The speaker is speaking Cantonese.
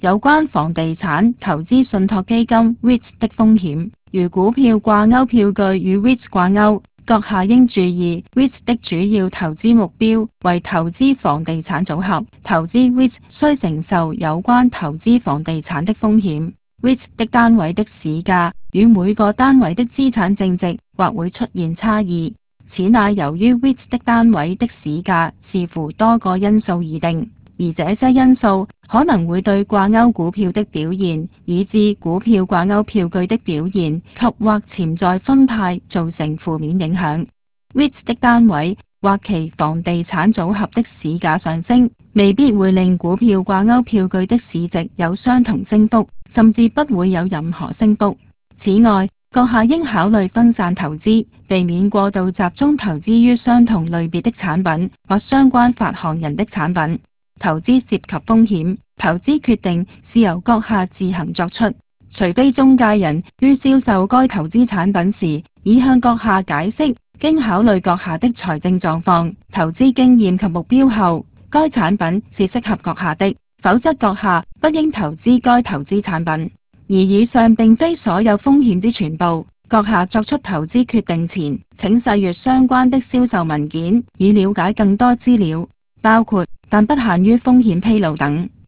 有關房地產投資信託基金 REITs 的風險。如股票掛鈎票據與 REITs 掛鈎，閣下應注意 REITs 的主要投資目標為投資房地產組合，投資 REITs 需承受有關投資房地產的風險。REITs 的單位的市價與每個單位的資產淨值或會出現差異，此乃由於 REITs 的單位的市價視乎多個因素而定，而這些因素可能會對掛鈎股票的表現，以致股票掛鈎票據的表現及或潛在分派造成負面影響。REITs 的單位或其房地產組合的市價上升，未必會令股票掛鈎票據的市值有相同升幅，甚至不會有任何升幅。此外，閣下應考慮分散投資，避免過度集中投資於相同類別的產品或相關發行人的產品。投資涉及風險，投資決定是由閣下自行作出，除非中介人於銷售該投資產品時已向閣下解釋，經考慮閣下的財政狀況、投資經驗及目標後，該產品是適合閣下的，否則閣下不應投資該投資產品。而以上並非所有風險之全部，閣下作出投資決定前，請細閱相關的銷售文件，以了解更多資料，包括但不限於風險披露等。